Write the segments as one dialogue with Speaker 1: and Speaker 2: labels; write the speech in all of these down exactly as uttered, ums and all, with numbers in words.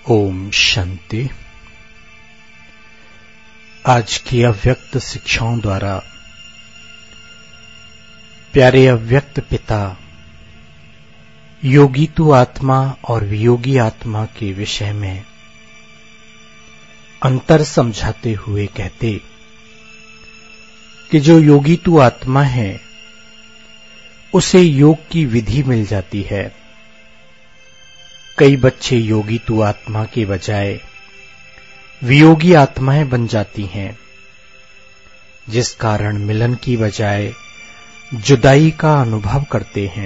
Speaker 1: ओम शांति। आज की अव्यक्त शिक्षाओं द्वारा प्यारे अव्यक्त पिता योगी तू आत्मा और वियोगी आत्मा के विषय में अंतर समझाते हुए कहते कि जो योगी तू आत्मा है उसे योग की विधि मिल जाती है। कई बच्चे योगी तू आत्मा के बजाय वियोगी आत्माएं बन जाती हैं, जिस कारण मिलन की बजाय जुदाई का अनुभव करते हैं।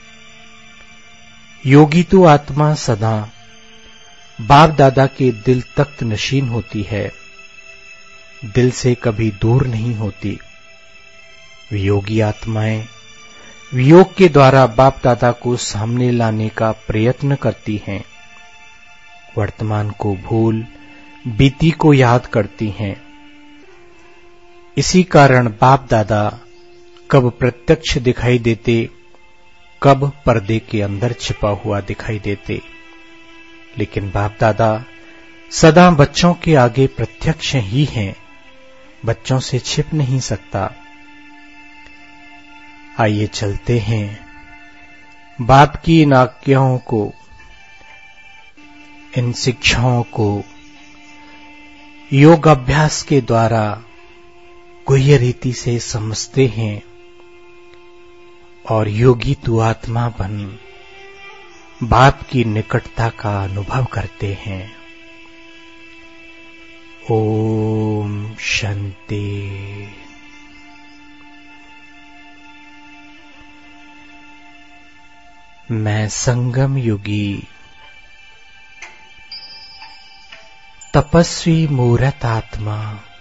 Speaker 1: योगी तू आत्मा सदा बाप दादा के दिल तख्त नशीन होती है, दिल से कभी दूर नहीं होती। वियोगी आत्माएं वियोग के द्वारा बाप दादा को सामने लाने का प्रयत्न करती हैं, वर्तमान को भूल बीती को याद करती हैं। इसी कारण बाप दादा कब प्रत्यक्ष दिखाई देते, कब पर्दे के अंदर छिपा हुआ दिखाई देते, लेकिन बाप दादा सदा बच्चों के आगे प्रत्यक्ष ही हैं, बच्चों से छिप नहीं सकता। आइए चलते हैं बाप की इन आज्ञाओं को, इन शिक्षाओं को योग अभ्यास के द्वारा गुह्य रीति से समझते हैं और योगी तू आत्मा बन बाप की निकटता का अनुभव करते हैं। ओम शांति। मैं संगम युगी तपस्वी मूरत आत्मा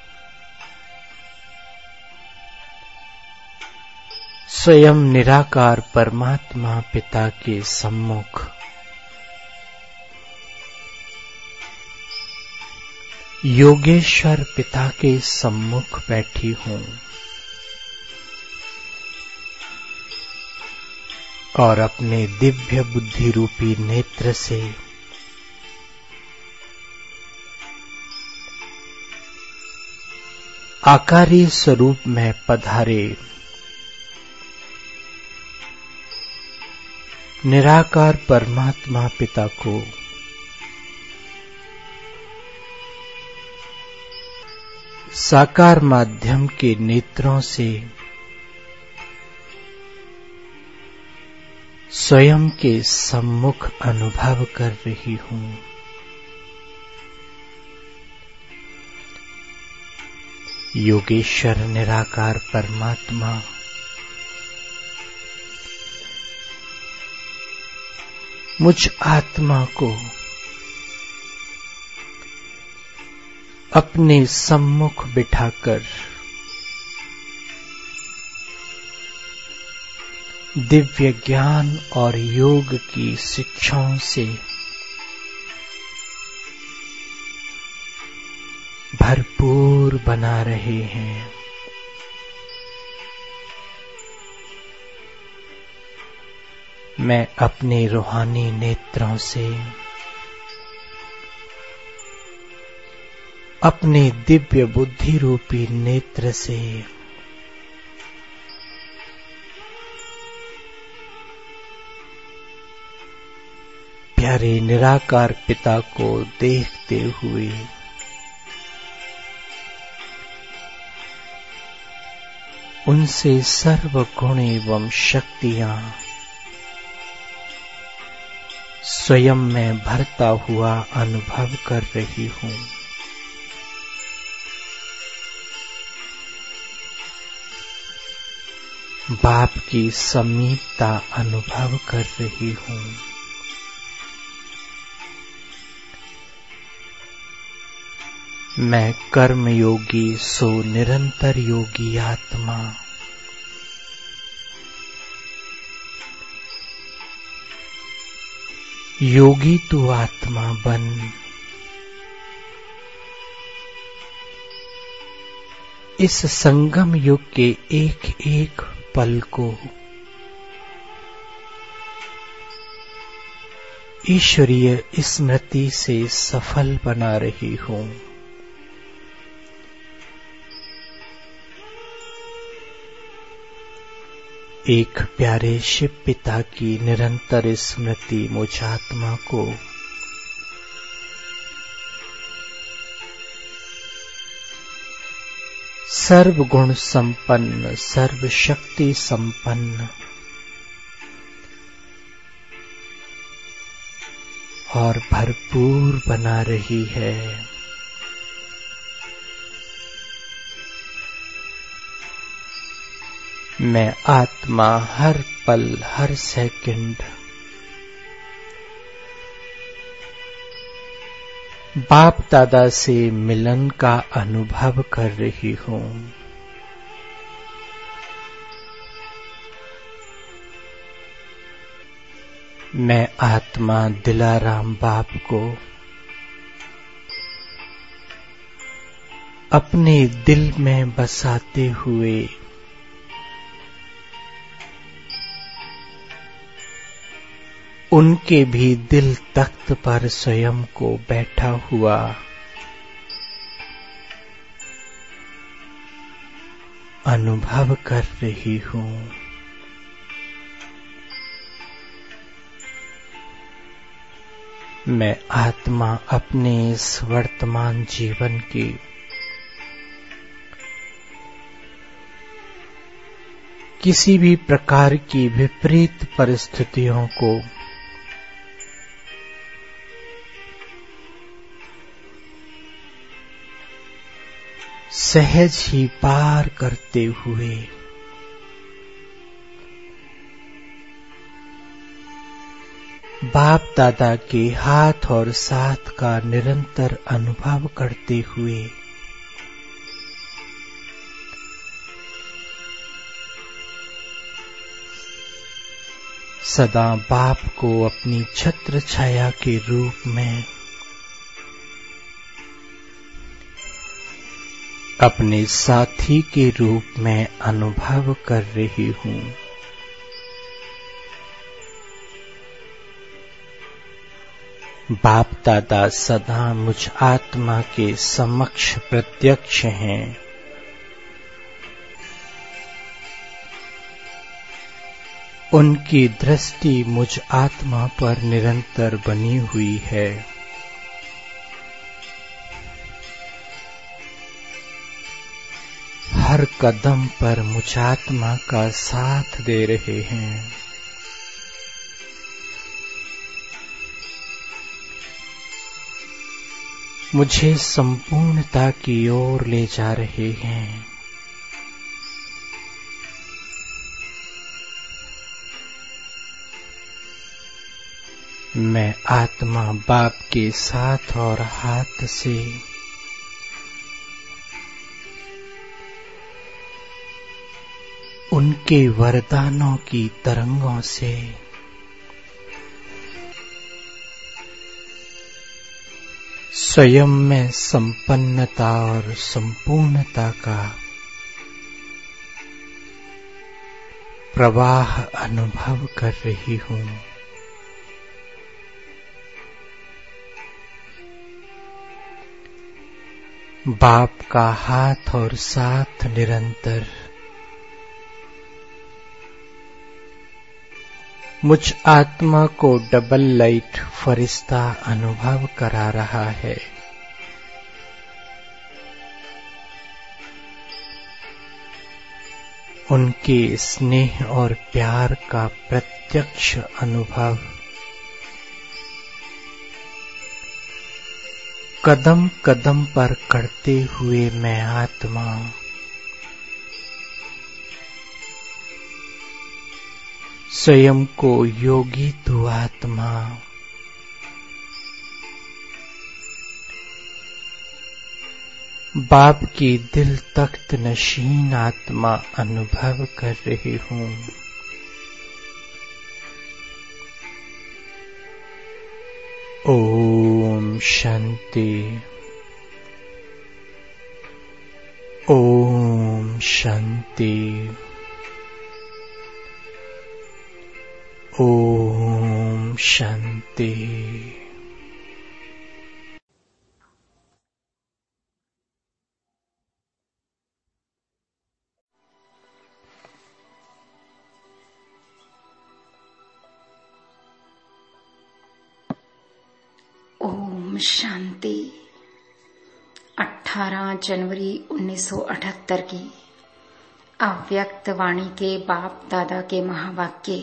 Speaker 1: स्वयं निराकार परमात्मा पिता के सम्मुख योगेश्वर पिता के सम्मुख बैठी हूं और अपने दिव्य बुद्धि रूपी नेत्र से आकारी स्वरूप में पधारे निराकार परमात्मा पिता को साकार माध्यम के नेत्रों से स्वयं के सम्मुख अनुभव कर रही हूं। योगेश्वर निराकार परमात्मा मुझ आत्मा को अपने सम्मुख बिठाकर दिव्य ज्ञान और योग की शिक्षाओं से भरपूर बना रहे हैं। मैं अपने रूहानी नेत्रों से अपने दिव्य बुद्धि रूपी नेत्र से प्यारे निराकार पिता को देखते हुए उनसे सर्व गुण एवं शक्तियां स्वयं में भरता हुआ अनुभव कर रही हूं। बाप की समीपता अनुभव कर रही हूं। मैं कर्म योगी सो निरंतर योगी आत्मा योगी तू आत्मा बन इस संगम युग के एक एक पल को ईश्वरीय स्मृति से सफल बना रही हूं। एक प्यारे शिव पिता की निरंतर स्मृति मुझ आत्मा को सर्व गुण संपन्न, सर्व शक्ति संपन्न और भरपूर बना रही है। मैं आत्मा हर पल, हर सेकंड बाप दादा से मिलन का अनुभव कर रही हूं। मैं आत्मा दिलाराम बाप को अपने दिल में बसाते हुए उनके भी दिल तख्त पर स्वयं को बैठा हुआ अनुभव कर रही हूं। मैं आत्मा अपने इस वर्तमान जीवन की किसी भी प्रकार की विपरीत परिस्थितियों को सहज ही पार करते हुए बाप दादा के हाथ और साथ का निरंतर अनुभव करते हुए सदा बाप को अपनी छत्र छाया के रूप में अपने साथी के रूप में अनुभव कर रही हूं। बाप दादा सदा मुझ आत्मा के समक्ष प्रत्यक्ष हैं। उनकी दृष्टि मुझ आत्मा पर निरंतर बनी हुई है। हर कदम पर मुझ आत्मा का साथ दे रहे हैं। मुझे संपूर्णता की ओर ले जा रहे हैं। मैं आत्मा बाप के साथ और हाथ से उनके वरदानों की तरंगों से स्वयं में संपन्नता और संपूर्णता का प्रवाह अनुभव कर रही हूं। बाप का हाथ और साथ निरंतर मुझ आत्मा को डबल लाइट फरिश्ता अनुभव करा रहा है। उनके स्नेह और प्यार का प्रत्यक्ष अनुभव कदम कदम पर करते हुए मैं आत्मा स्वयं को योगी तू आत्मा बाप की दिल तख्त नशीन आत्मा अनुभव कर रही हूं। ओम शांति, ओम शांति, ओम ओम शांति।
Speaker 2: ओम शांति। अठारह जनवरी उन्नीस सौ अठहत्तर की अव्यक्त वाणी के बाप दादा के महावाक्य।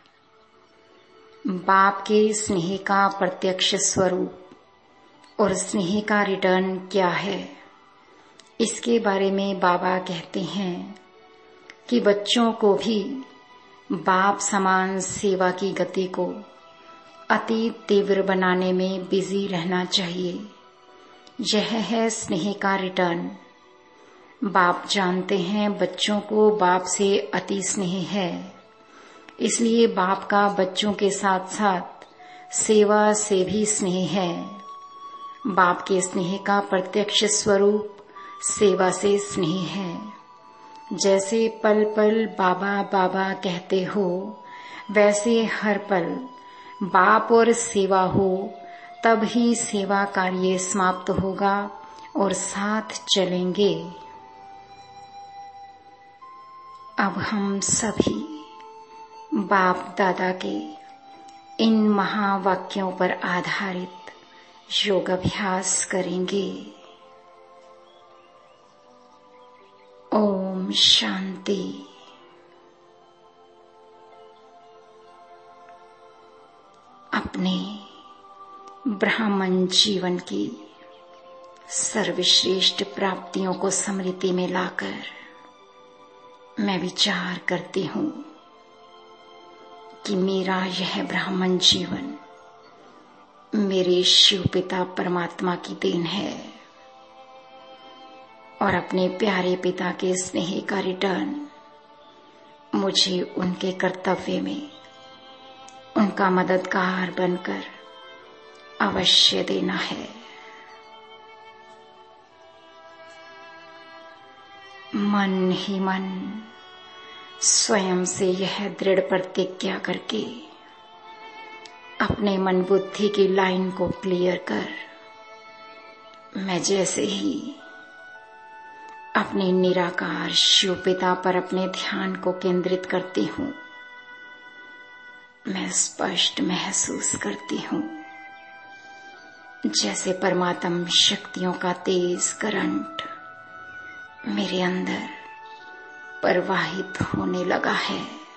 Speaker 2: बाप के स्नेह का प्रत्यक्ष स्वरूप और स्नेह का रिटर्न क्या है, इसके बारे में बाबा कहते हैं कि बच्चों को भी बाप समान सेवा की गति को अति तीव्र बनाने में बिजी रहना चाहिए। यह है स्नेह का रिटर्न। बाप जानते हैं बच्चों को बाप से अति स्नेह है, इसलिए बाप का बच्चों के साथ साथ सेवा से भी स्नेह है। बाप के स्नेह का प्रत्यक्ष स्वरूप सेवा से स्नेह है। जैसे पल पल बाबा बाबा कहते हो, वैसे हर पल बाप और सेवा हो, तब ही सेवा कार्य समाप्त होगा और साथ चलेंगे। अब हम सभी बाप दादा के इन महावाक्यों पर आधारित योग अभ्यास करेंगे। ओम शांति। अपने ब्राह्मण जीवन की सर्वश्रेष्ठ प्राप्तियों को स्मृति में लाकर मैं विचार करती हूँ कि मेरा यह ब्राह्मण जीवन मेरे शिव पिता परमात्मा की देन है और अपने प्यारे पिता के स्नेह का रिटर्न मुझे उनके कर्तव्य में उनका मददगार बनकर अवश्य देना है। मन ही मन स्वयं से यह दृढ़ प्रतिज्ञा करके अपने मन बुद्धि की लाइन को क्लियर कर, मैं जैसे ही अपने निराकार शिव पिता पर अपने ध्यान को केंद्रित करती हूँ, मैं स्पष्ट महसूस करती हूँ जैसे परमात्म शक्तियों का तेज करंट मेरे अंदर प्रवाहित होने लगा है।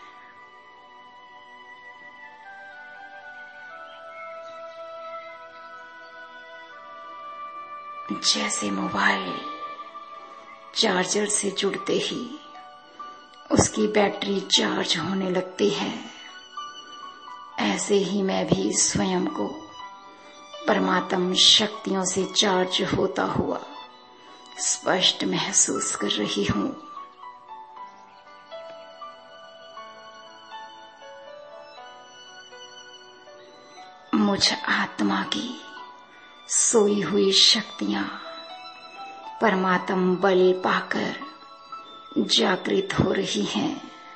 Speaker 2: जैसे मोबाइल चार्जर से जुड़ते ही उसकी बैटरी चार्ज होने लगती है, ऐसे ही मैं भी स्वयं को परमात्म शक्तियों से चार्ज होता हुआ स्पष्ट महसूस कर रही हूँ। मुझ आत्मा की सोई हुई शक्तियां परमात्म बल पाकर जागृत हो रही हैं।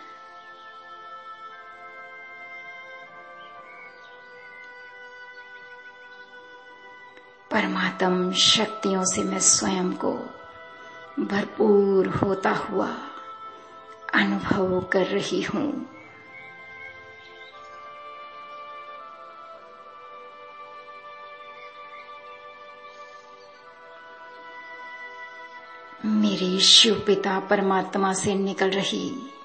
Speaker 2: परमात्म शक्तियों से मैं स्वयं को भरपूर होता हुआ अनुभव कर रही हूँ। मेरी शिव पिता परमात्मा से निकल रही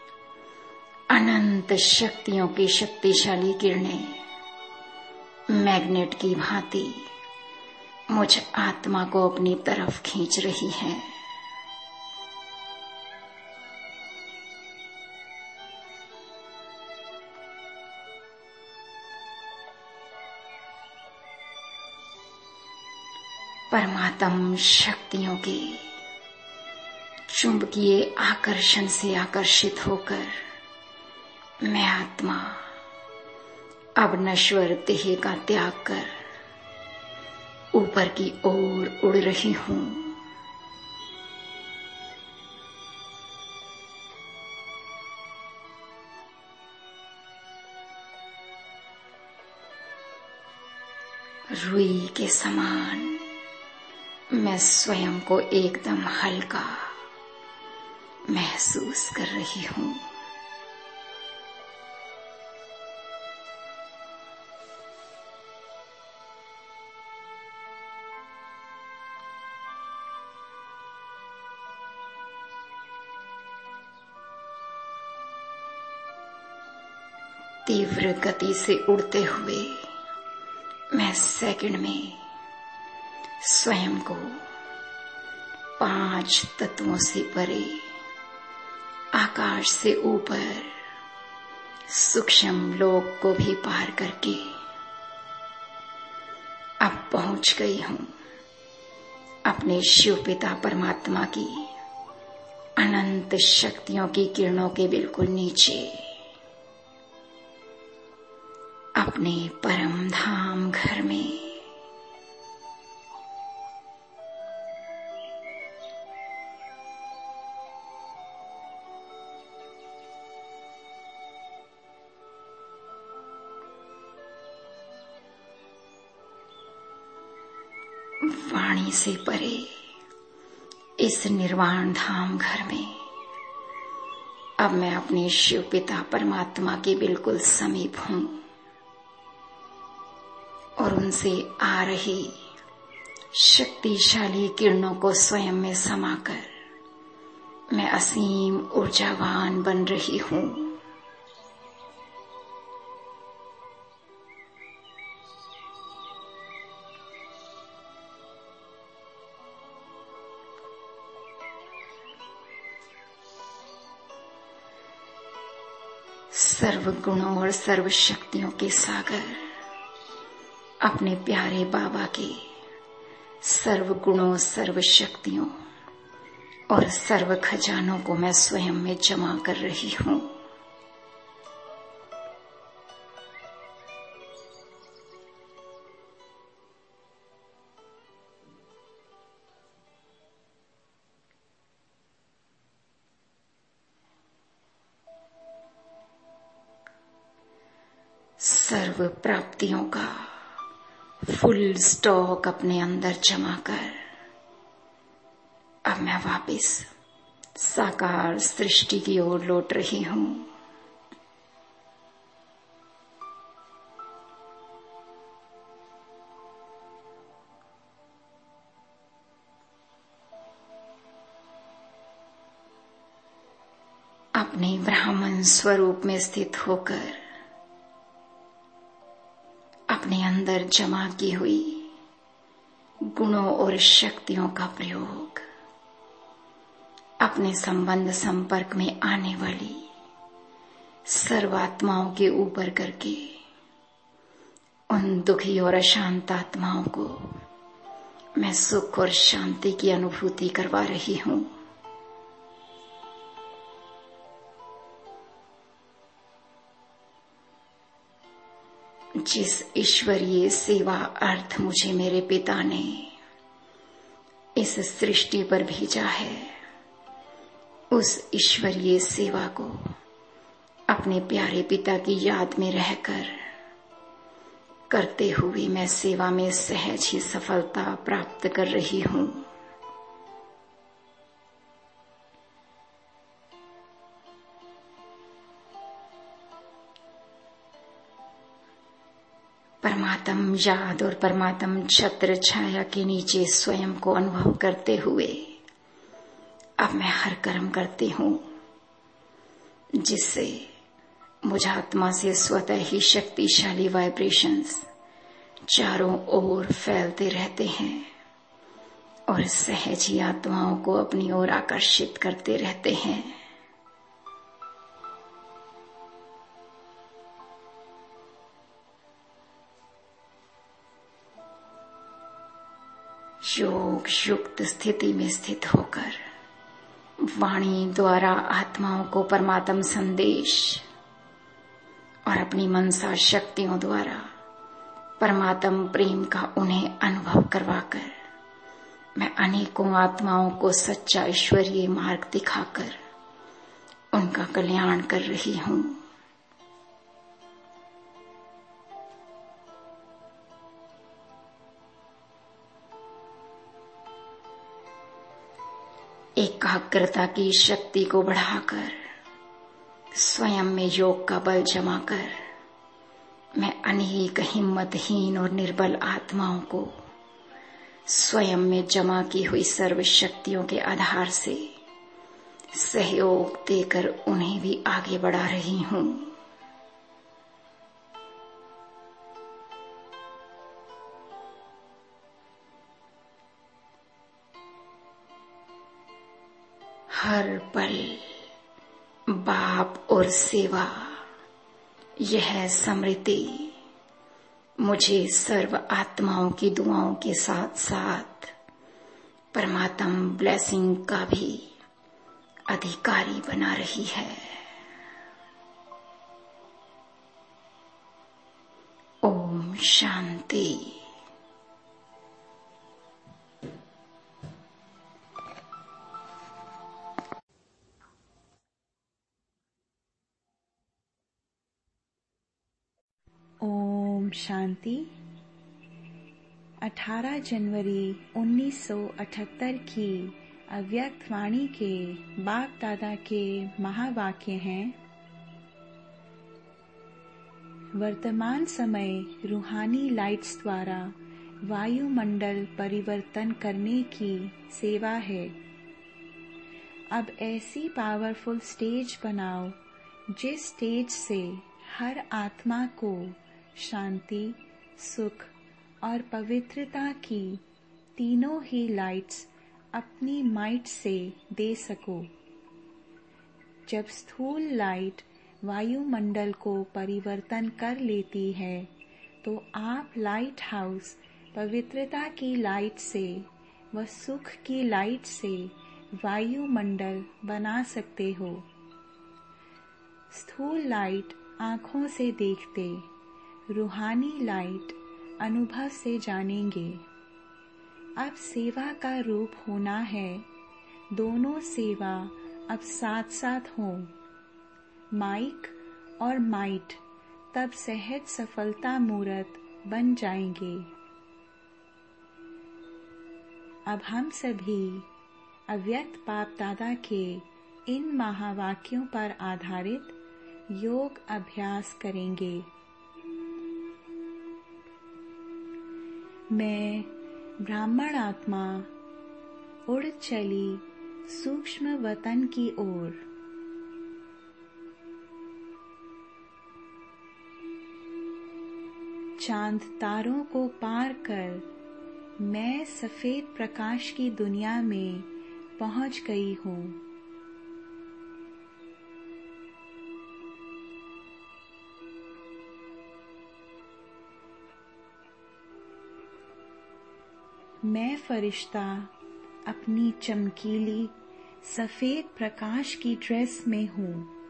Speaker 2: अनंत शक्तियों की शक्तिशाली किरणें मैग्नेट की भांति मुझ आत्मा को अपनी तरफ खींच रही हैं। परमात्म शक्तियों के चुंबकीय आकर्षण से आकर्षित होकर मैं आत्मा अब नश्वर देह का त्याग कर ऊपर की ओर उड़ रही हूँ। रुई के समान मैं स्वयं को एकदम हल्का महसूस कर रही हूं। तीव्र गति से उड़ते हुए मैं सेकंड में स्वयं को पांच तत्वों से परे आकाश से ऊपर सूक्ष्म लोक को भी पार करके अब पहुंच गई हूं अपने शिव पिता परमात्मा की अनंत शक्तियों की किरणों के बिल्कुल नीचे, अपने परम धाम घर में। वाणी से परे इस निर्वाण धाम घर में अब मैं अपने शिव पिता परमात्मा के बिल्कुल समीप हूं और उनसे आ रही शक्तिशाली किरणों को स्वयं में समाकर मैं असीम ऊर्जावान बन रही हूं। सर्व गुणों और सर्व शक्तियों के सागर अपने प्यारे बाबा के सर्व गुणों, सर्व शक्तियों और सर्व खजानों को मैं स्वयं में जमा कर रही हूं। सर्व प्राप्तियों का फुल स्टॉक अपने अंदर जमा कर अब मैं वापस साकार सृष्टि की ओर लौट रही हूं। अपने ब्राह्मण स्वरूप में स्थित होकर अपने अंदर जमा की हुई गुणों और शक्तियों का प्रयोग अपने संबंध संपर्क में आने वाली सर्वात्माओं के ऊपर करके उन दुखी और अशांत आत्माओं को मैं सुख और शांति की अनुभूति करवा रही हूं। जिस ईश्वरीय सेवा अर्थ मुझे मेरे पिता ने इस सृष्टि पर भेजा है, उस ईश्वरीय सेवा को अपने प्यारे पिता की याद में रहकर करते हुए मैं सेवा में सहज ही सफलता प्राप्त कर रही हूं। परमात्म याद और परमात्म छत्र छाया के नीचे स्वयं को अनुभव करते हुए अब मैं हर कर्म करती हूं जिससे मुझ आत्मा से स्वतः ही शक्तिशाली वाइब्रेशंस चारों ओर फैलते रहते हैं और सहज ही आत्माओं को अपनी ओर आकर्षित करते रहते हैं। योग युक्त स्थिति में स्थित होकर वाणी द्वारा आत्माओं को परमात्म संदेश और अपनी मनसा शक्तियों द्वारा परमात्म प्रेम का उन्हें अनुभव करवाकर मैं अनेकों आत्माओं को सच्चा ईश्वरीय मार्ग दिखाकर उनका कल्याण कर रही हूं। एकाग्रता की शक्ति को बढ़ाकर, स्वयं में योग का बल जमा कर, मैं अनेक हिम्मतहीन और निर्बल आत्माओं को स्वयं में जमा की हुई सर्व शक्तियों के आधार से सहयोग देकर उन्हें भी आगे बढ़ा रही हूं। हर पल बाप और सेवा, यह स्मृति मुझे सर्व आत्माओं की दुआओं के साथ साथ परमात्म ब्लेसिंग का भी अधिकारी बना रही है। ओम शांति।
Speaker 3: ओम शांति। अठारह जनवरी उन्नीस सौ अठहत्तर की अव्यक्त वाणी के बाप दादा के महावाक्य हैं। वर्तमान समय रूहानी लाइट्स द्वारा वायुमंडल परिवर्तन करने की सेवा है। अब ऐसी पावरफुल स्टेज बनाओ जिस स्टेज से हर आत्मा को शांति, सुख और पवित्रता की तीनों ही लाइट्स अपनी माइट से दे सको। जब स्थूल लाइट वायुमंडल को परिवर्तन कर लेती है तो आप लाइट हाउस पवित्रता की लाइट से व सुख की लाइट से वायुमंडल बना सकते हो। स्थूल लाइट आँखों से देखते, रूहानी लाइट अनुभव से जानेंगे। अब सेवा का रूप होना है, दोनों सेवा अब साथ साथ हो। माइक और माइट तब सहज सफलता मूर्त बन जाएंगे। अब हम सभी अव्यक्त बाप दादा के इन महावाक्यों पर आधारित योग अभ्यास करेंगे। मैं ब्राह्मण आत्मा उड़ चली सूक्ष्म वतन की ओर। चांद तारों को पार कर मैं सफेद प्रकाश की दुनिया में पहुंच गई हूँ। मैं फरिश्ता अपनी चमकीली सफेद प्रकाश की ड्रेस में हूँ।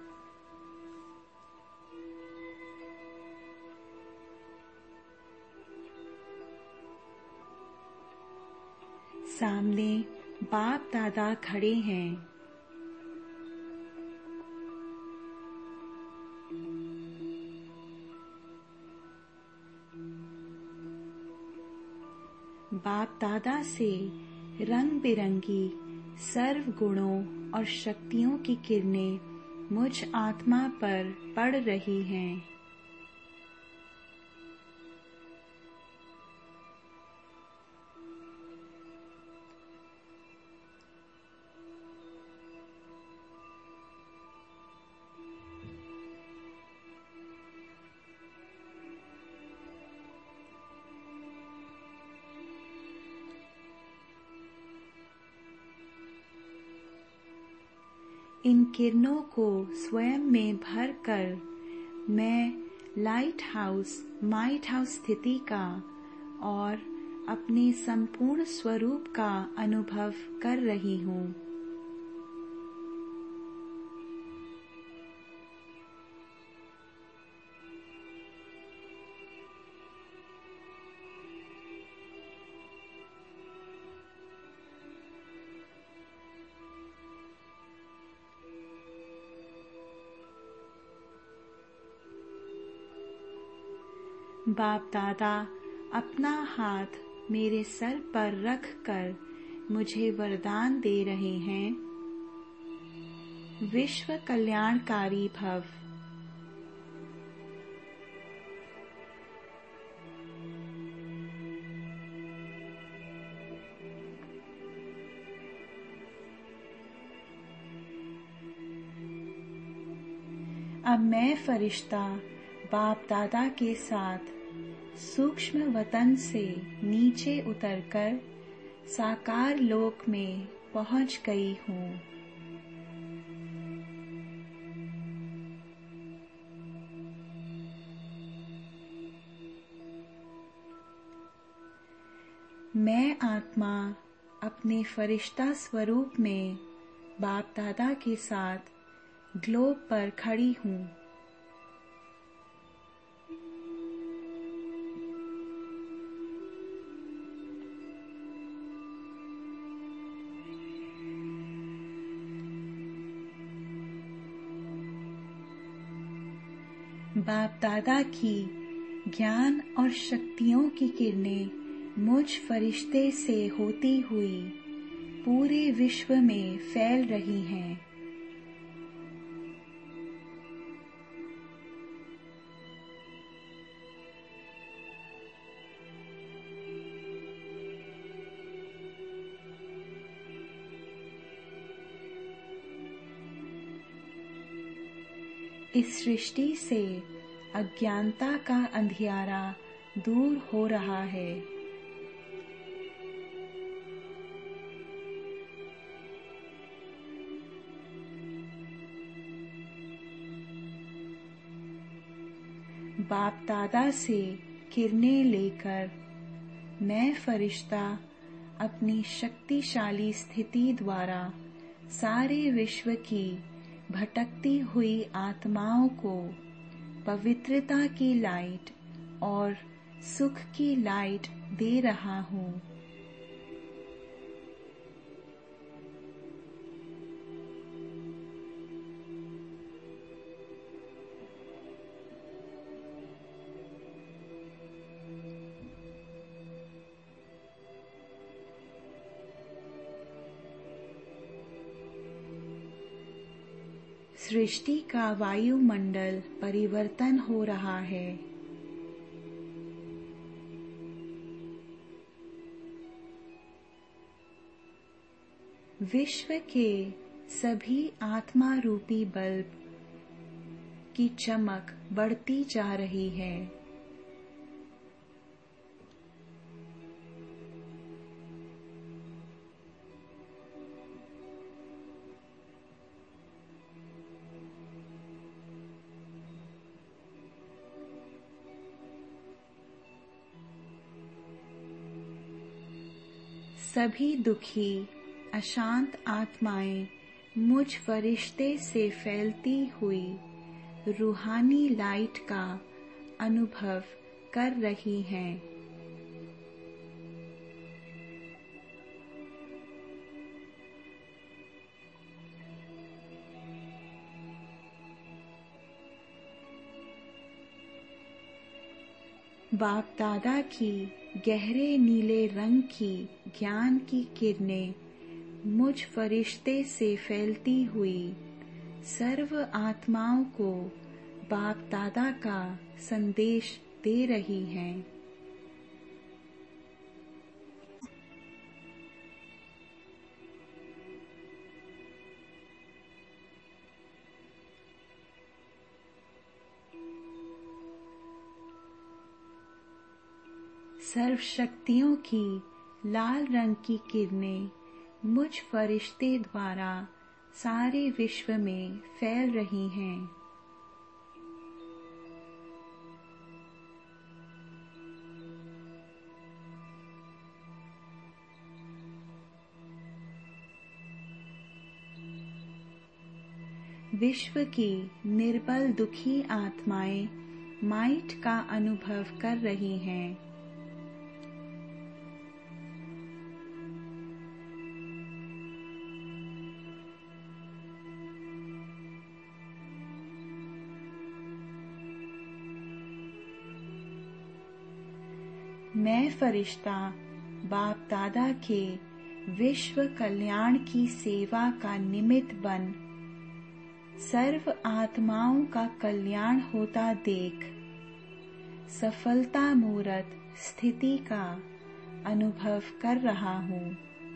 Speaker 3: सामने बाप दादा खड़े हैं। बाप दादा से रंग बिरंगी सर्व गुणों और शक्तियों की किरणें मुझ आत्मा पर पड़ रही हैं। इन किरणों को स्वयं में भर कर मैं लाइट हाउस माइट हाउस स्थिति का और अपने संपूर्ण स्वरूप का अनुभव कर रही हूँ। बाप दादा अपना हाथ मेरे सर पर रख कर मुझे वरदान दे रहे हैं। विश्व कल्याणकारी भव। अब मैं फरिश्ता बाप दादा के साथ सूक्ष्म वतन से नीचे उतरकर साकार लोक में पहुंच गई हूँ। मैं आत्मा अपने फरिश्ता स्वरूप में बाप दादा के साथ ग्लोब पर खड़ी हूँ। बाप दादा की ज्ञान और शक्तियों की किरणें मुझ फरिश्ते से होती हुई पूरे विश्व में फैल रही हैं। इस सृष्टि से अज्ञानता का अंधियारा दूर हो रहा है। बाप दादा से किरणें लेकर मैं फरिश्ता अपनी शक्तिशाली स्थिति द्वारा सारे विश्व की भटकती हुई आत्माओं को पवित्रता की लाइट और सुख की लाइट दे रहा हूँ। सृष्टि का वायुमंडल परिवर्तन हो रहा है। विश्व के सभी आत्मा रूपी बल्ब की चमक बढ़ती जा रही है। सभी दुखी अशांत आत्माएं मुझ फरिश्ते से फैलती हुई रूहानी लाइट का अनुभव कर रही हैं। बाप दादा की गहरे नीले रंग की ज्ञान की किरणें मुझ फरिश्ते से फैलती हुई सर्व आत्माओं को बाप दादा का संदेश दे रही हैं। सर्व शक्तियों की लाल रंग की किरणें मुझ फरिश्ते द्वारा सारे विश्व में फैल रही हैं। विश्व की निर्बल दुखी आत्माएं माइट का अनुभव कर रही हैं। मैं फरिश्ता बाप दादा के विश्व कल्याण की सेवा का निमित्त बन सर्व आत्माओं का कल्याण होता देख सफलता मूर्त स्थिति का अनुभव कर रहा हूँ।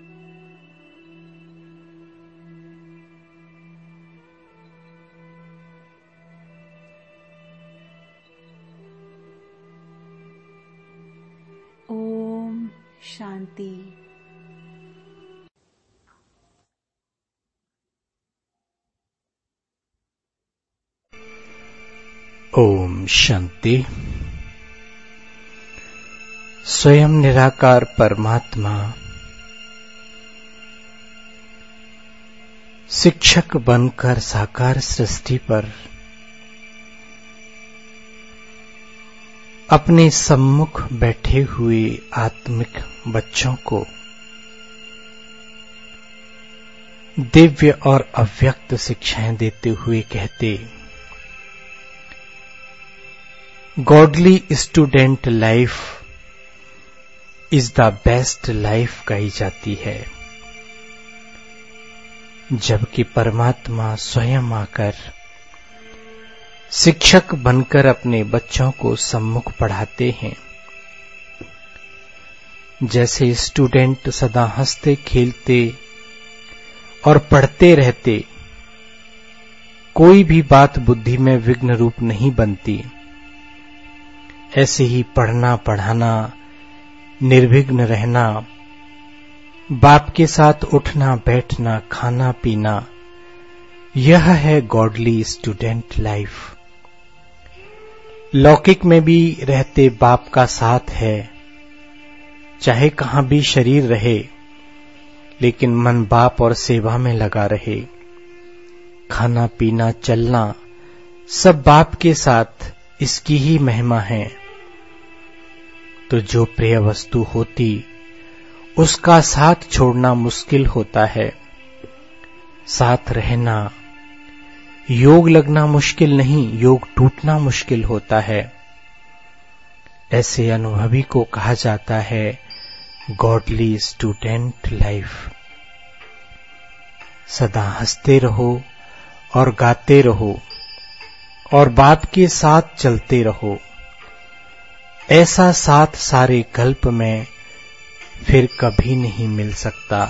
Speaker 3: ओम शांति।
Speaker 1: ओम शांति। स्वयं निराकार परमात्मा शिक्षक बनकर साकार सृष्टि पर अपने सम्मुख बैठे हुए आत्मिक बच्चों को दिव्य और अव्यक्त शिक्षाएं देते हुए कहते, godly student life is the best life कही जाती है, जबकि परमात्मा स्वयं आकर शिक्षक बनकर अपने बच्चों को सम्मुख पढ़ाते हैं। जैसे स्टूडेंट सदा हंसते खेलते और पढ़ते रहते, कोई भी बात बुद्धि में विघ्न रूप नहीं बनती, ऐसे ही पढ़ना पढ़ाना, निर्विघ्न रहना, बाप के साथ उठना बैठना, खाना पीना, यह है गॉडली स्टूडेंट लाइफ। लौकिक में भी रहते बाप का साथ है, चाहे कहां भी शरीर रहे, लेकिन मन बाप और सेवा में लगा रहे। खाना पीना चलना सब बाप के साथ, इसकी ही महिमा है। तो जो प्रिय वस्तु होती उसका साथ छोड़ना मुश्किल होता है, साथ रहना, योग लगना मुश्किल नहीं, योग टूटना मुश्किल होता है। ऐसे अनुभवी को कहा जाता है गॉडली स्टूडेंट लाइफ। सदा हंसते रहो और गाते रहो और बाप के साथ चलते रहो। ऐसा साथ सारे कल्प में फिर कभी नहीं मिल सकता।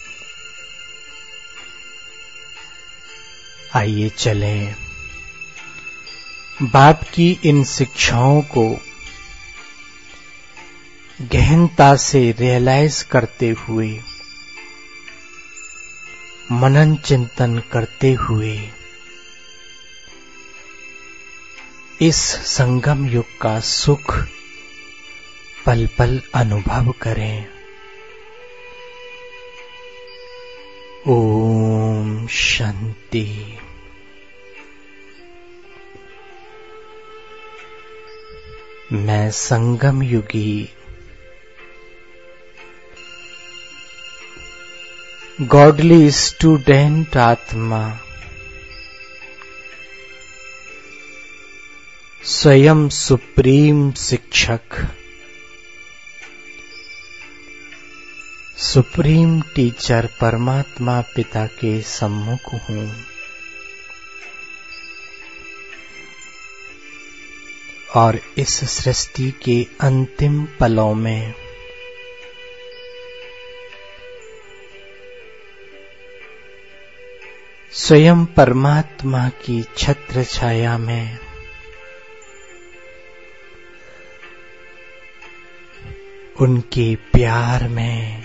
Speaker 1: आइए चलें, बाप की इन शिक्षाओं को गहनता से रियलाइज करते हुए, मनन चिंतन करते हुए इस संगम युग का सुख पल पल अनुभव करें। ओम शांति। मैं संगम युगी गॉडली स्टूडेंट आत्मा स्वयं सुप्रीम शिक्षक, सुप्रीम टीचर परमात्मा पिता के सम्मुख हूँ। और इस सृष्टि के अंतिम पलों में स्वयं परमात्मा की छत्र छाया में उनके प्यार में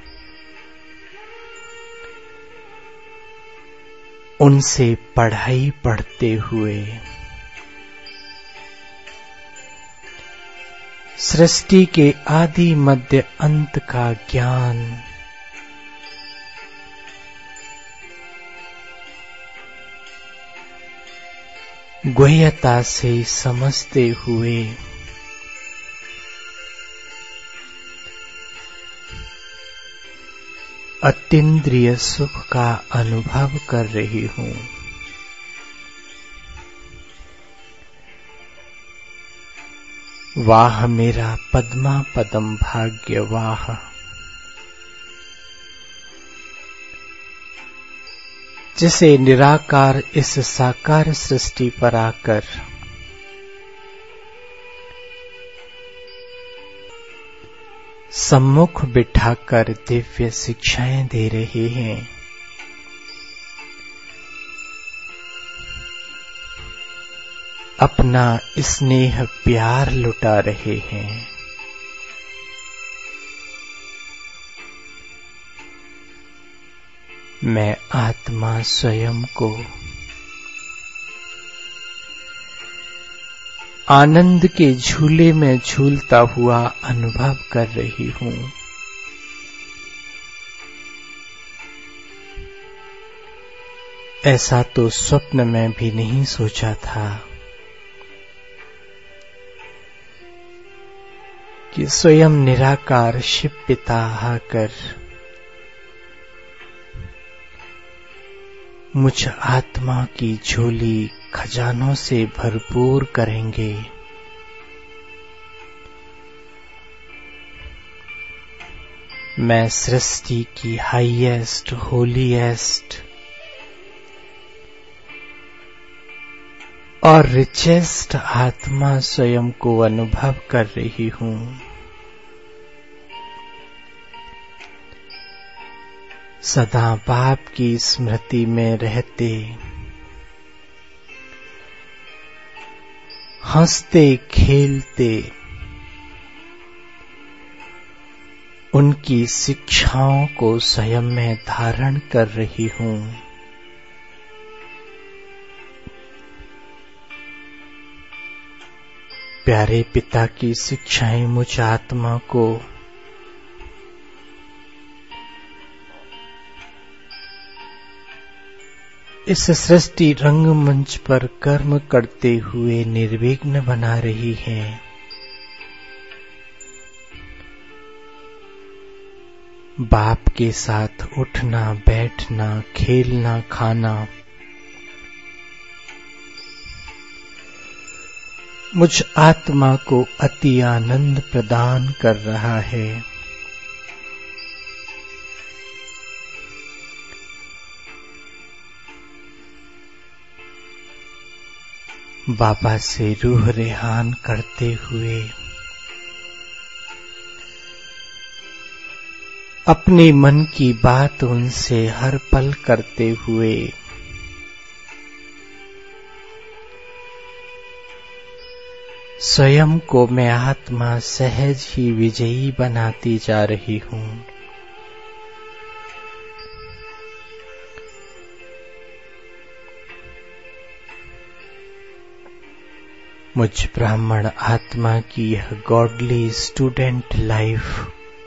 Speaker 1: उनसे पढ़ाई पढ़ते हुए सृष्टि के आदि मध्य अंत का ज्ञान गुह्यता से समझते हुए अतीन्द्रिय सुख का अनुभव कर रही हूँ। वाह मेरा पद्मा पदम भाग्य वाह, जिसे निराकार इस साकार सृष्टि पर आकर सम्मुख बिठाकर दिव्य शिक्षाएं दे रहे हैं। अपना स्नेह प्यार लुटा रहे हैं। मैं आत्मा स्वयं को आनंद के झूले में झूलता हुआ अनुभव कर रही हूं। ऐसा तो स्वप्न में भी नहीं सोचा था कि स्वयं निराकार शिव पिता आकर मुझ आत्मा की झोली खजानों से भरपूर करेंगे। मैं सृष्टि की हाईएस्ट होलीएस्ट और रिचेस्ट आत्मा स्वयं को अनुभव कर रही हूं। सदा बाप की स्मृति में रहते, हंसते खेलते, उनकी शिक्षाओं को स्वयं में धारण कर रही हूं। प्यारे पिता की शिक्षाएं मुझ आत्मा को इस सृष्टि रंगमंच पर कर्म करते हुए निर्विघ्न बना रही हैं। बाप के साथ उठना, बैठना, खेलना, खाना मुझ आत्मा को अति आनंद प्रदान कर रहा है। बाबा से रूह रेहान करते हुए अपने मन की बात उनसे हर पल करते हुए स्वयं को मैं आत्मा सहज ही विजयी बनाती जा रही हूं। मुझ ब्राह्मण आत्मा की यह godly student life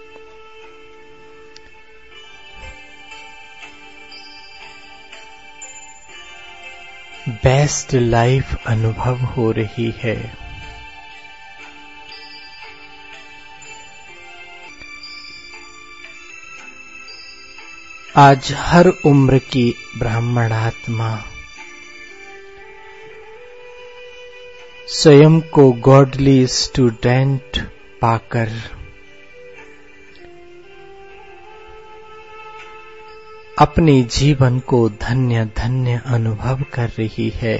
Speaker 1: best life अनुभव हो रही है। आज हर उम्र की ब्राह्मण आत्मा स्वयं को गॉडली स्टूडेंट पाकर अपने जीवन को धन्य धन्य अनुभव कर रही है।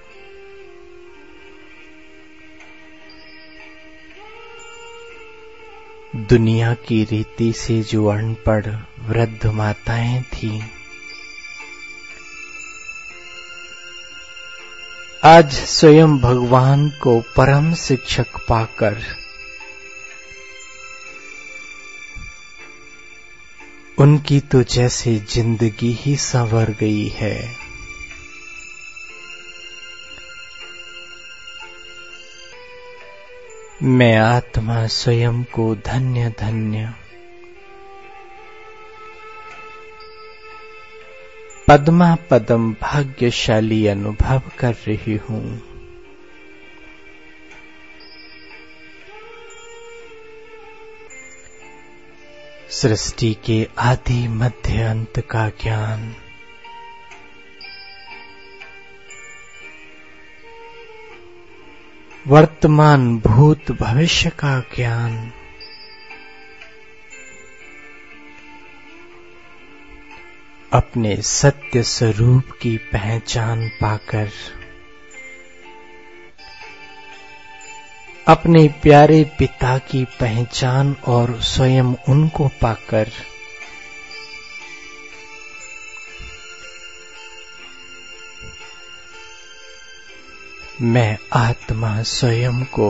Speaker 1: दुनिया की रीति से जो अनपढ़ वृद्ध माताएं थीं, आज स्वयं भगवान को परम शिक्षक पाकर उनकी तो जैसे जिंदगी ही संवर गई है। मैं आत्मा स्वयं को धन्य धन्य पद्मा पदम भाग्यशाली अनुभव कर रही हूं। सृष्टि के आदि मध्य अंत का ज्ञान वर्तमान भूत भविष्य का ज्ञान अपने सत्य स्वरूप की पहचान पाकर, अपने प्यारे पिता की पहचान और स्वयं उनको पाकर मैं आत्मा स्वयं को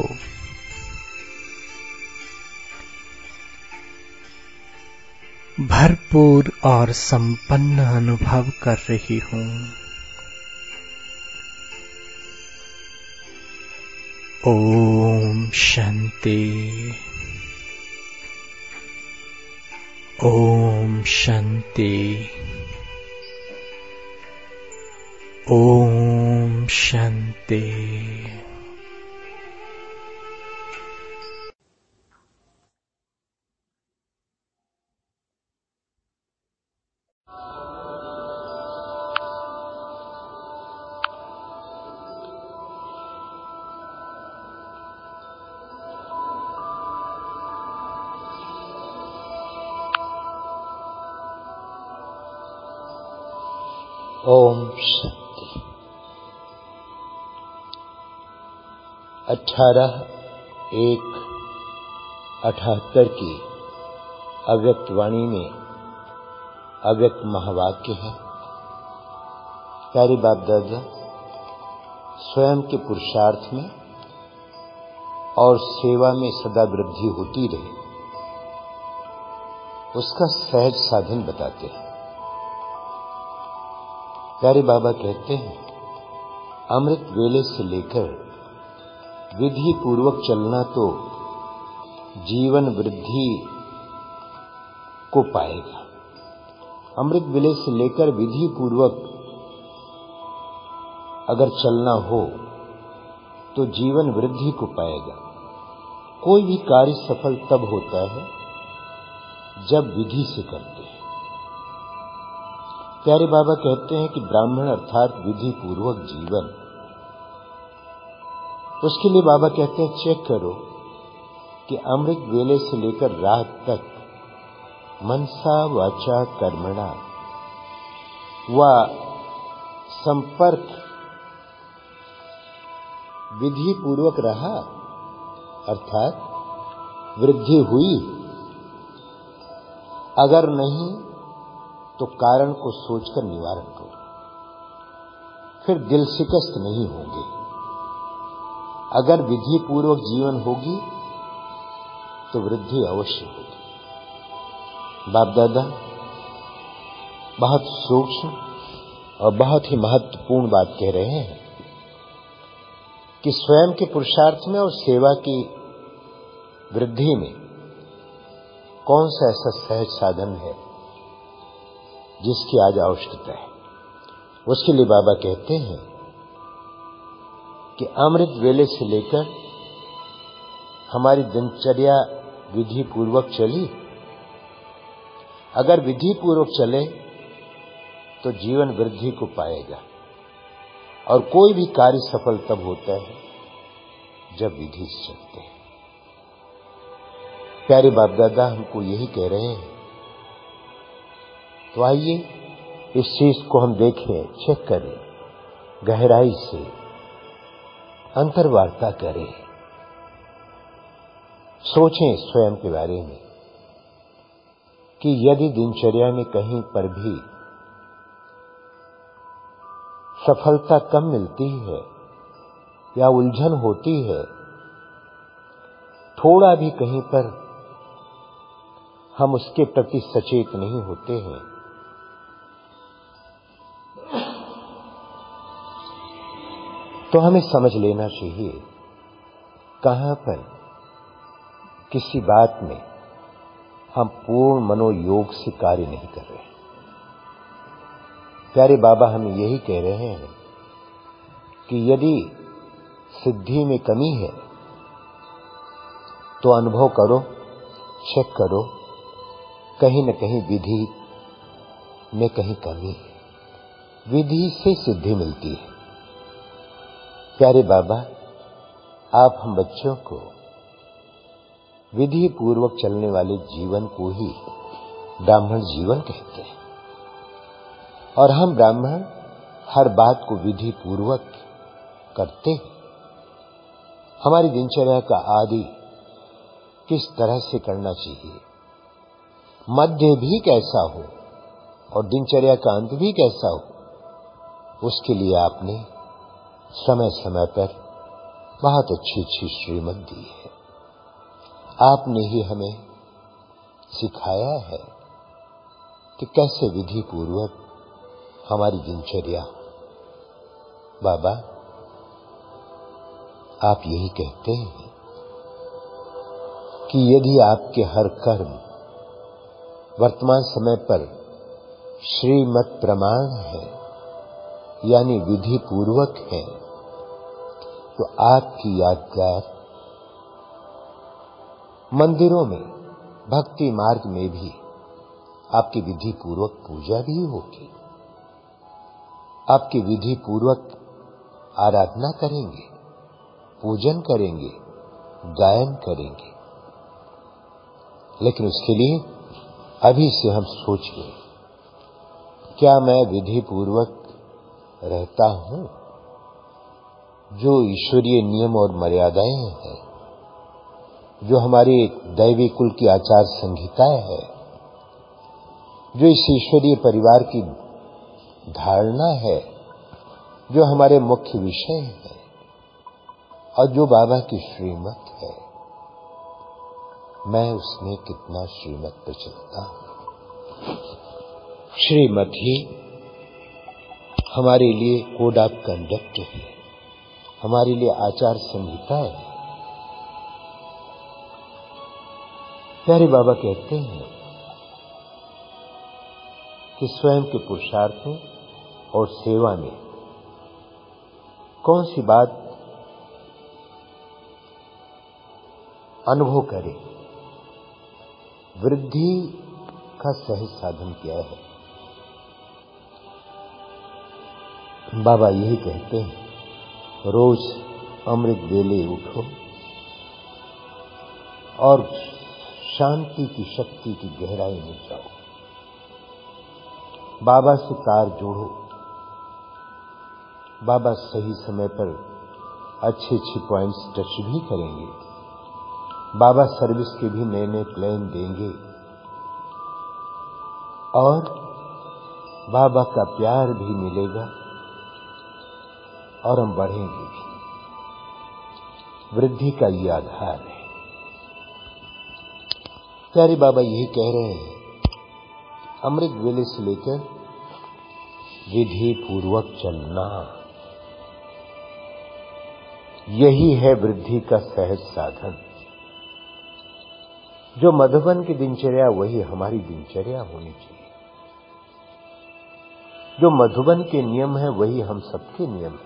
Speaker 1: भरपूर और संपन्न अनुभव कर रही हूँ। ओम शांति। ओम शांति। ओम शांति।
Speaker 4: ओम शांति। अठारह एक अठहत्तर की अव्यक्त वाणी में अव्यक्त महावाक्य है। प्यारे बाप दादा, स्वयं के पुरुषार्थ में और सेवा में सदा वृद्धि होती रहे, उसका सहज साधन बताते हैं। प्यारे बाबा कहते हैं, अमृत वेले से लेकर विधि पूर्वक चलना तो जीवन वृद्धि को पाएगा। अमृत वेले से लेकर विधि पूर्वक अगर चलना हो तो जीवन वृद्धि को पाएगा। कोई भी कार्य सफल तब होता है जब विधि से करते हैं। प्यारे बाबा कहते हैं कि ब्राह्मण अर्थात विधि पूर्वक जीवन, उसके लिए बाबा कहते हैं चेक करो कि अमृत वेले से लेकर रात तक मनसा वाचा कर्मणा व संपर्क विधि पूर्वक रहा, अर्थात वृद्धि हुई। अगर नहीं तो कारण को सोचकर निवारण करो, फिर दिल शिकस्त नहीं होंगे। अगर विधि पूर्वक जीवन होगी तो वृद्धि अवश्य होगी। बाप दादा बहुत सूक्ष्म और बहुत ही महत्वपूर्ण बात कह रहे हैं कि स्वयं के पुरुषार्थ में और सेवा की वृद्धि में कौन सा ऐसा सहज साधन है जिसकी आज आवश्यकता है। उसके लिए बाबा कहते हैं कि अमृत वेले से लेकर हमारी दिनचर्या विधि पूर्वक चली। अगर विधि पूर्वक चले तो जीवन वृद्धि को पाएगा, और कोई भी कार्य सफल तब होता है जब विधि से चलते हैं। प्यारे बाप दादा हमको यही कह रहे हैं, तो आइए इस चीज को हम देखें, चेक करें, गहराई से अंतर्वार्ता करें, सोचें स्वयं के बारे में कि यदि दिनचर्या में कहीं पर भी सफलता कम मिलती है या उलझन होती है, थोड़ा भी कहीं पर हम उसके प्रति सचेत नहीं होते हैं, तो हमें समझ लेना चाहिए कहां पर किसी बात में हम पूर्ण मनोयोग से कार्य नहीं कर रहे। प्यारे बाबा हमें यही कह रहे हैं कि यदि सिद्धि में कमी है तो अनुभव करो, चेक करो, कहीं न कहीं विधि में कहीं कमी है। विधि से सिद्धि मिलती है। प्यारे बाबा, आप हम बच्चों को विधि पूर्वक चलने वाले जीवन को ही ब्राह्मण जीवन कहते हैं। और हम ब्राह्मण हर बात को विधि पूर्वक करते हैं। हमारी दिनचर्या का आदि किस तरह से करना चाहिए, मध्य भी कैसा हो और दिनचर्या का अंत भी कैसा हो, उसके लिए आपने समय समय पर बहुत अच्छी अच्छी श्रीमत दी है। आपने ही हमें सिखाया है कि कैसे विधि पूर्वक हमारी दिनचर्या। बाबा, आप यही कहते हैं कि यदि आपके हर कर्म वर्तमान समय पर श्रीमत प्रमाण है, यानी विधि पूर्वक है, तो आपकी यादगार मंदिरों में भक्ति मार्ग में भी आपकी विधि पूर्वक पूजा भी होगी, आपकी विधि पूर्वक आराधना करेंगे, पूजन करेंगे, गायन करेंगे। लेकिन उसके लिए अभी से हम सोच लें, क्या मैं विधि पूर्वक रहता हूं? जो ईश्वरीय नियम और मर्यादाएं हैं, जो हमारी दैवी कुल की आचार संहिताएं है, जो इस ईश्वरीय परिवार की धारणा है, जो हमारे मुख्य विषय है और जो बाबा की श्रीमत है, मैं उसमें कितना श्रीमत पर चलता हूं। श्रीमत ही हमारे लिए कोड ऑफ कंडक्ट है, हमारे लिए आचार संहिता है। प्यारे बाबा कहते हैं कि स्वयं के पुरुषार्थ में और सेवा में कौन सी बात अनुभव करें, वृद्धि का सहज साधन क्या है। बाबा यही कहते हैं, रोज अमृत वेले उठो और शांति की शक्ति की गहराई में जाओ, बाबा से तार जोड़ो। बाबा सही समय पर अच्छे अच्छे पॉइंट्स टच भी करेंगे, बाबा सर्विस के भी नए नए प्लान देंगे और बाबा का प्यार भी मिलेगा और हम बढ़ेंगे भी। वृद्धि का ये आधार है। प्यारे बाबा यही कह रहे हैं, अमृत वेले से लेकर विधि पूर्वक चलना, यही है वृद्धि का सहज साधन। जो मधुबन की दिनचर्या वही हमारी दिनचर्या होनी चाहिए। जो मधुबन के नियम है वही हम सबके नियम है।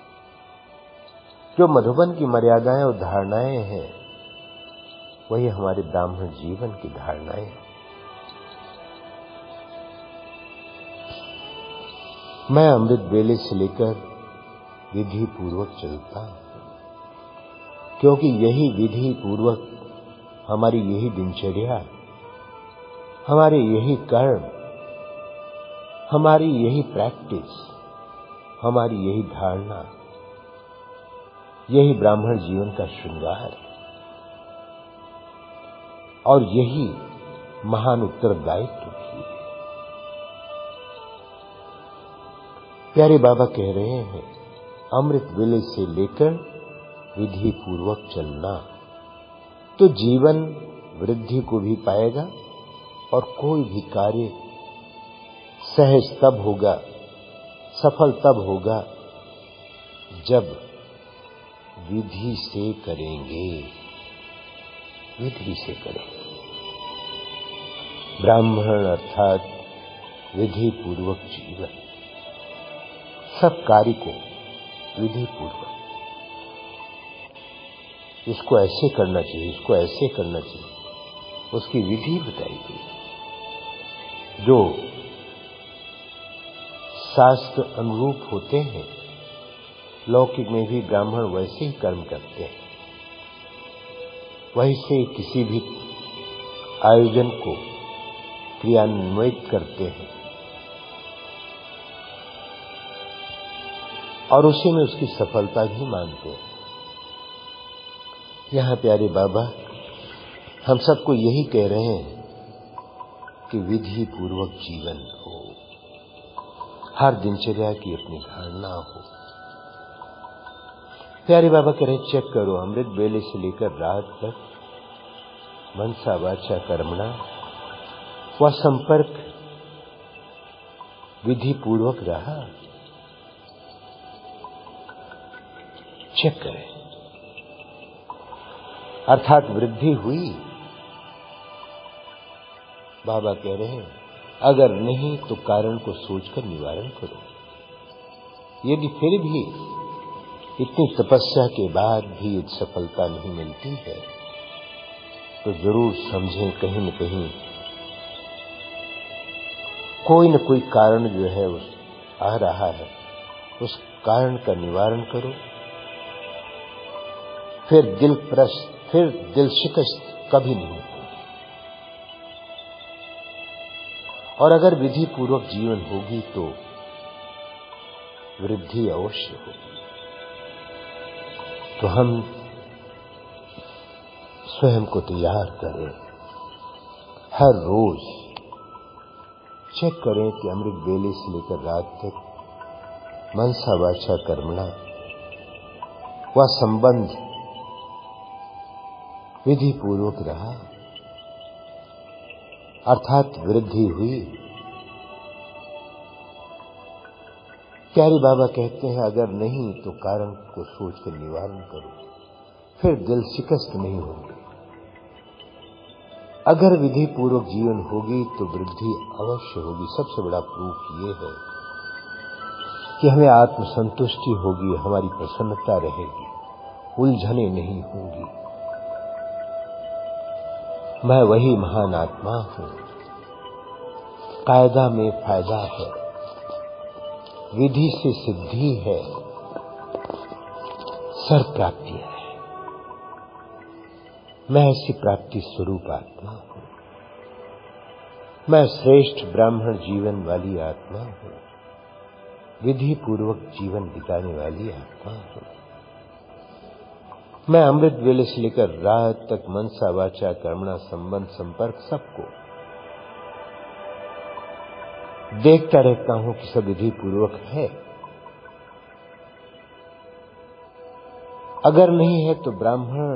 Speaker 4: जो मधुबन की मर्यादाएं और धारणाएं हैं वही हमारे ब्राह्मण जीवन की धारणाएं हैं। मैं अमृत वेले से लेकर विधि पूर्वक चलता हूं, क्योंकि यही विधि पूर्वक हमारी यही दिनचर्या, हमारे यही कर्म, हमारी यही प्रैक्टिस, हमारी यही धारणा, यही ब्राह्मण जीवन का श्रृंगार है और यही महान उत्तरदायित्व भी है। प्यारे बाबा कह रहे हैं, अमृत वेले से लेकर विधि पूर्वक चलना, तो जीवन वृद्धि को भी पाएगा और कोई भी कार्य सहज तब होगा, सफल तब होगा जब विधि से करेंगे, विधि से करेंगे। ब्राह्मण अर्थात विधि पूर्वक जीवन, सब कार्य को विधि पूर्वक, इसको ऐसे करना चाहिए, इसको ऐसे करना चाहिए, उसकी विधि बताई गई। जो शास्त्र अनुरूप होते हैं, लौकिक में भी ब्राह्मण वैसे ही कर्म करते हैं, वैसे किसी भी आयोजन को क्रियान्वित करते हैं। और उसी में उसकी सफलता भी मानते हैं। यहां प्यारे बाबा हम सबको यही कह रहे हैं कि विधि पूर्वक जीवन हो, हर दिनचर्या की अपनी धारणा हो। प्यारे बाबा कह रहे चेक करो, अमृत बेले से लेकर रात तक मनसा वाचा कर्मणा वह संपर्क विधि पूर्वक रहा। चेक करें, अर्थात वृद्धि हुई। बाबा कह रहे हैं अगर नहीं तो कारण को सोचकर निवारण करो। यदि फिर भी इतनी तपस्या के बाद भी यदि सफलता नहीं मिलती है तो जरूर समझें कहीं न कहीं कोई न कोई कारण जो है उस आ रहा है। उस कारण का निवारण करो। फिर दिल प्रस्त फिर दिल शिकस्त कभी नहीं होगी। और अगर विधि पूर्वक जीवन होगी तो वृद्धि अवश्य होगी। तो हम स्वयं को तैयार करें, हर रोज चेक करें कि अमृत बेले से लेकर रात तक मनसा वाचा कर्मणा वह संबंध विधि पूर्वक रहा, अर्थात वृद्धि हुई। प्यारे बाबा कहते हैं अगर नहीं तो कारण को सोचकर निवारण करो, फिर दिल शिकस्त नहीं होगी। अगर विधि पूर्वक जीवन होगी तो वृद्धि अवश्य होगी। सबसे बड़ा प्रूफ ये है कि हमें आत्मसंतुष्टि होगी, हमारी प्रसन्नता रहेगी, उलझने नहीं होंगी। मैं वही महान आत्मा हूं, कायदा में फायदा है, विधि से सिद्धि है, सर प्राप्तियां है। मैं ऐसी प्राप्ति स्वरूप आत्मा हूं। मैं श्रेष्ठ ब्राह्मण जीवन वाली आत्मा हूं, विधि पूर्वक जीवन बिताने वाली आत्मा हूं। मैं अमृत वेले से लेकर रात तक मनसा वाचा कर्मणा संबंध संपर्क सबको देखता रहता हूं कि सब विधि पूर्वक है। अगर नहीं है तो ब्राह्मण,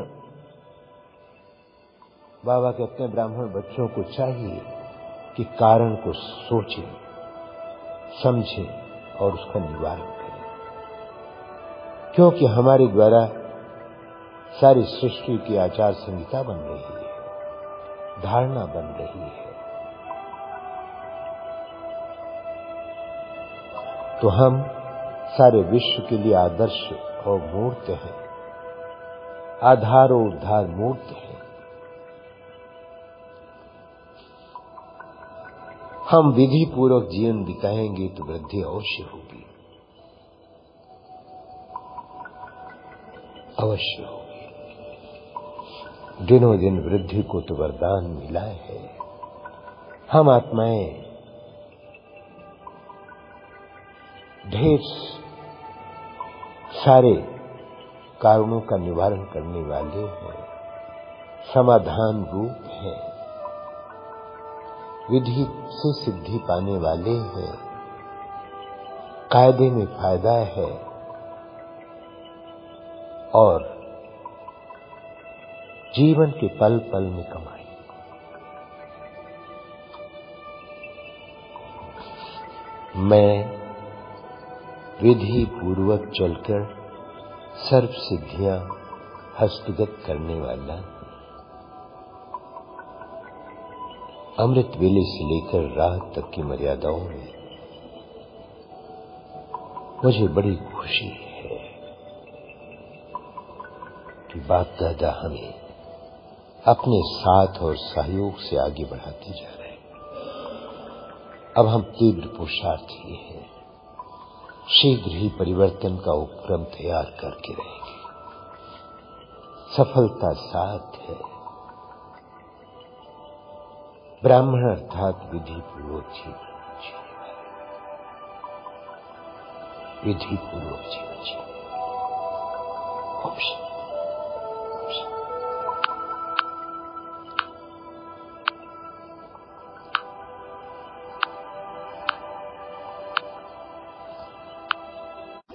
Speaker 4: बाबा कहते हैं ब्राह्मण बच्चों को चाहिए कि कारण को सोचें, समझें और उसका निवारण करें। क्योंकि हमारे द्वारा सारी सृष्टि की आचार संहिता बन रही है, धारणा बन रही है। तो हम सारे विश्व के लिए आदर्श और मूर्त हैं, आधार और उद्धार मूर्त हैं। हम विधि पूर्वक जीवन बिताएंगे तो वृद्धि अवश्य होगी, अवश्य होगी। दिनों दिन वृद्धि को तो वरदान मिला है। हम आत्माएं ढेर सारे कारणों का निवारण करने वाले हैं, समाधान रूप हैं, विधि से सिद्धि पाने वाले हैं, कायदे में फायदा है और जीवन के पल पल में कमाई। मैं विधि पूर्वक चलकर सर्व सिद्धियां हस्तगत करने वाला अमृत वेले से लेकर रात तक की मर्यादाओं में मुझे बड़ी खुशी है कि बाप दादा हमें अपने साथ और सहयोग से आगे बढ़ाते जा रहे हैं। अब हम तीव्र पुरुषार्थी हैं, शीघ्र ही परिवर्तन का उपक्रम तैयार करके रहेंगे। सफलता साथ है। ब्राह्मण अर्थात विधि पूर्वक जीवन। विधि पूर्वक जीवन जिए।